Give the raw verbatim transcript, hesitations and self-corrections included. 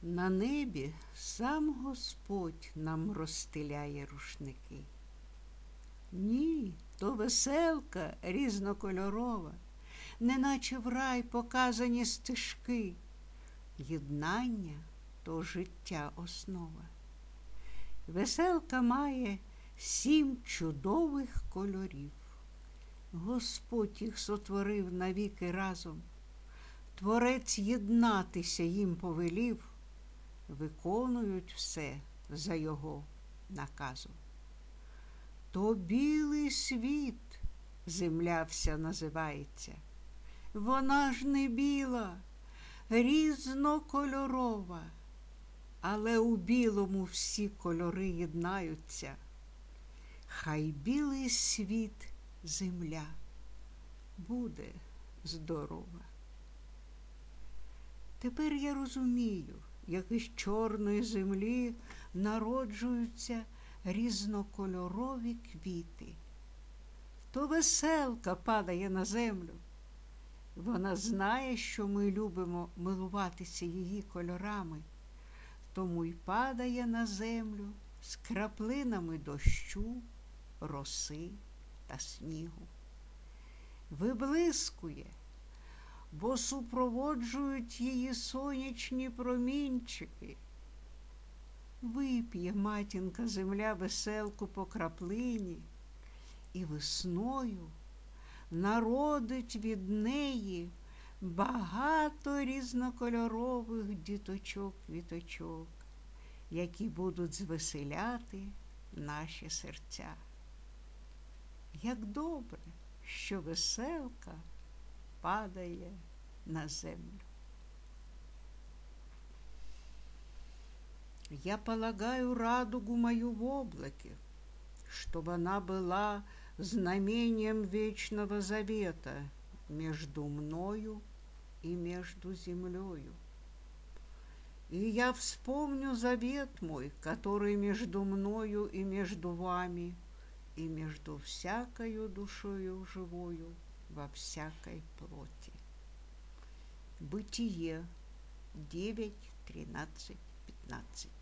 На небі сам Господь нам розстеляє рушники. Ні, то веселка різнокольорова, неначе в рай показані стежки. Єднання – то життя основа. Веселка має сім чудових кольорів. Господь їх сотворив навіки разом. Творець єднатися їм повелів, виконують все за його наказом. То білий світ земля вся називається. Вона ж не біла, різнокольорова, але у білому всі кольори єднаються. Хай білий світ земля буде здорова. Тепер я розумію, як із чорної землі народжуються різнокольорові квіти. То веселка падає на землю. Вона знає, що ми любимо милуватися її кольорами, тому й падає на землю з краплинами дощу, роси та снігу. Виблискує, бо супроводжують її сонячні промінчики. Вип'є матінка земля веселку по краплині і весною народить від неї багато різнокольорових діточок-квіточок, які будуть звеселяти наші серця. Як добре, що веселка падає на землю. Я полагаю радугу мою в облаке, чтобы она была знамением вечного завета между мною и между землею. И я вспомню завет мой, который между мною и между вами, и между всякою душою живою во всякой плоти. Бытие девять, тринадцать, пятнадцать.